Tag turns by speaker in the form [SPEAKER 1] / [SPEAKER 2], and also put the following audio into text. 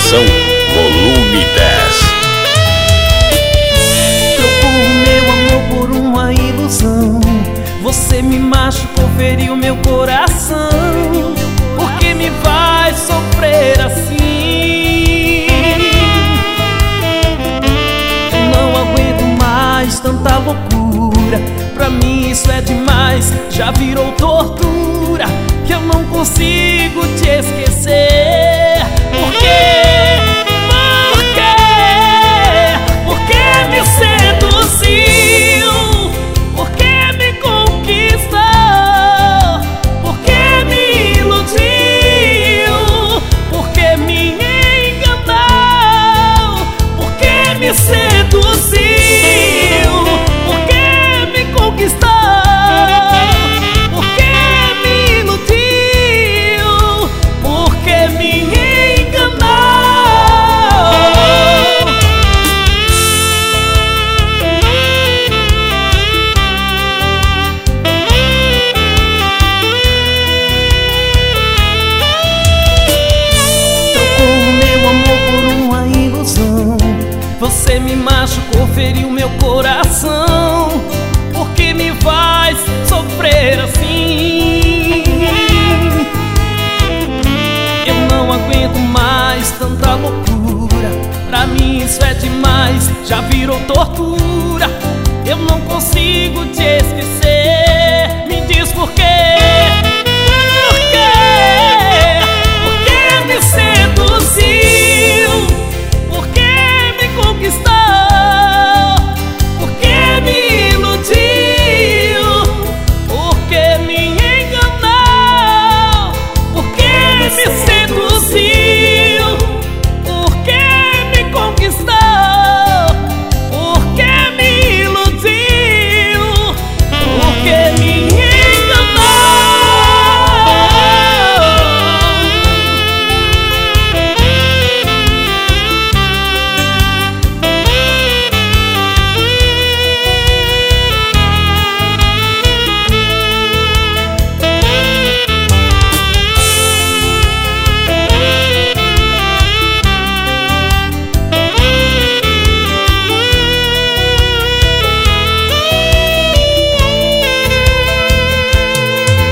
[SPEAKER 1] Coração, volume 10.
[SPEAKER 2] Trocou meu amor por uma ilusão. Você me machucou, feriu meu coração. Por que me vai sofrer assim? Não aguento mais tanta loucura. Pra mim isso é demais, já virou tortura. Que eu não consigo te esquecer. Por quê? Por quê? Por que me seduziu? Por que me conquistou? Por que me iludiu? Por que me enganou? Por que me seduziu? Por que me conquistou? Você me machucou, feriu meu coração. Por que me faz sofrer assim? Eu não aguento mais tanta loucura. Pra mim isso é demais, já virou tortura. Eu não consigo te esquecer.